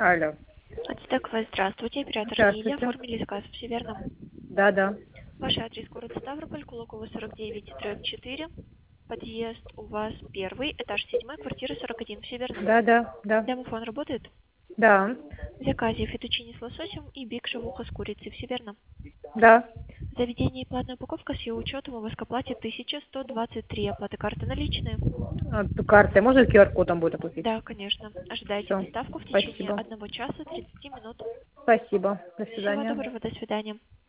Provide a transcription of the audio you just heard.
Алло. Ацтек-Вест, здравствуйте, оператор Лилия, Здравствуйте. оформили заказ, все верно? Да. Ваш адрес город Ставрополь, Кулакова 49/4, подъезд у вас первый, этаж 7, квартира 41, все верно? Да. Домофон работает? Да. В заказе фетучини с лососем и биг шавуха с курицей, все верно? Да. Заведение и платная упаковка с ее учетом у вас к оплате 1123, оплата карты наличные? Карты. Можно QR-кодом будет оплатить? Да, конечно. Ожидайте Все. доставку в течение Спасибо. 1 часа 30 минут. Спасибо. До Всего свидания. доброго, до свидания.